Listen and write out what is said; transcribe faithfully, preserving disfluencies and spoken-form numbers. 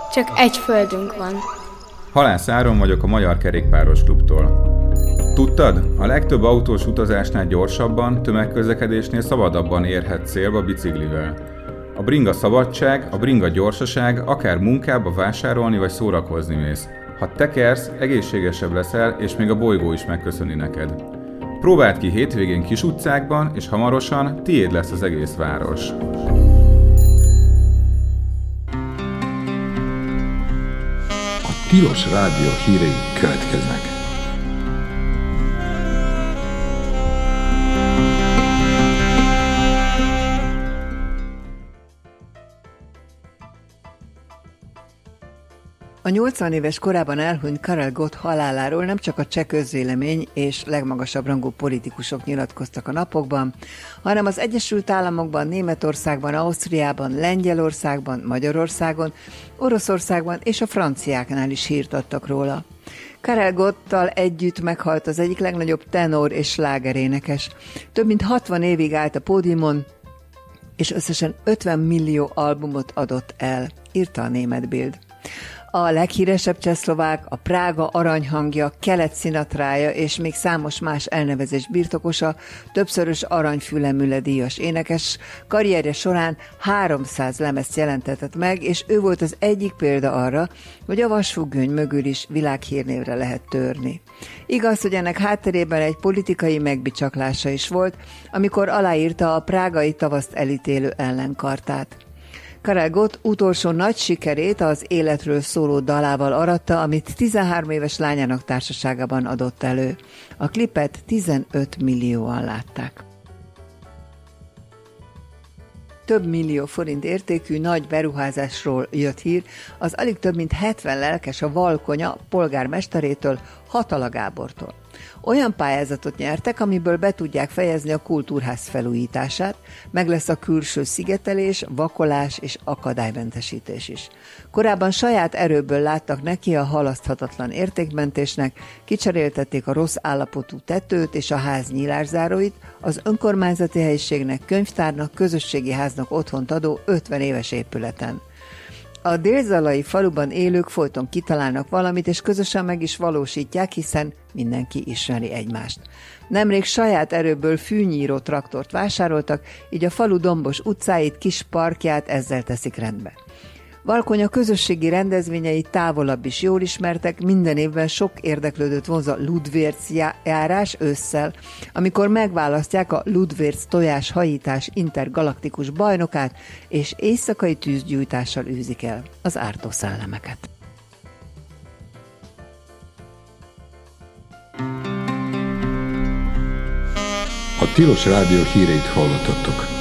Csak egy földünk van. Halász Áron vagyok a Magyar Kerékpáros Klubtól. Tudtad? A legtöbb autós utazásnál gyorsabban, tömegközlekedésnél szabadabban érhet célba biciklivel. A bringa szabadság, a bringa gyorsaság, akár munkába vásárolni vagy szórakozni mész. Ha tekersz, egészségesebb leszel, és még a bolygó is megköszöni neked. Próbáld ki hétvégén kis utcákban, és hamarosan tiéd lesz az egész város. A Tilos Rádió hírei következnek. A nyolcvan éves korában elhunyt Karel Gott haláláról nem csak a cseh közvélemény és legmagasabb rangú politikusok nyilatkoztak a napokban, hanem az Egyesült Államokban, Németországban, Ausztriában, Lengyelországban, Magyarországon, Oroszországban és a franciáknál is hírt adtak róla. Karel Gottal együtt meghalt az egyik legnagyobb tenor és slágerénekes. Több mint hatvan évig állt a pódiumon, és összesen ötven millió albumot adott el, írta a német Bild. A leghíresebb csehszlovák, a Prága aranyhangja, Kelet Sinatrája és még számos más elnevezés birtokosa, többszörös aranyfülemüle díjas énekes, karrierje során háromszáz lemezt jelentetett meg, és ő volt az egyik példa arra, hogy a vasfüggöny mögül is világhírnévre lehet törni. Igaz, hogy ennek hátterében egy politikai megbicsaklása is volt, amikor aláírta a prágai tavaszt elítélő ellenkartát. Karel Gott utolsó nagy sikerét az életről szóló dalával aratta, amit tizenhárom éves lányának társaságában adott elő. A klipet tizenöt millióan látták. Több millió forint értékű nagy beruházásról jött hír, az alig több mint hetven lelkes a Valkonya polgármesterétől, Hatala Gábortól. Olyan pályázatot nyertek, amiből be tudják fejezni a kultúrház felújítását, meg lesz a külső szigetelés, vakolás és akadálymentesítés is. Korábban saját erőből láttak neki a halaszthatatlan értékmentésnek, kicseréltették a rossz állapotú tetőt és a ház nyílászáróit, az önkormányzati helyiségnek, könyvtárnak, közösségi háznak otthont adó ötven éves épületen. A délzalai faluban élők folyton kitalálnak valamit, és közösen meg is valósítják, hiszen mindenki ismeri egymást. Nemrég saját erőből fűnyíró traktort vásároltak, így a falu dombos utcáit, kis parkját ezzel teszik rendbe. Valkonya közösségi rendezvényei távolabb is jól ismertek, minden évben sok érdeklődőt vonz a Ludwérz járás ősszel, amikor megválasztják a Ludwérz tojás hajítás intergalaktikus bajnokát, és éjszakai tűzgyújtással űzik el az ártó szellemeket. A Tilos Rádió híreit hallottattok.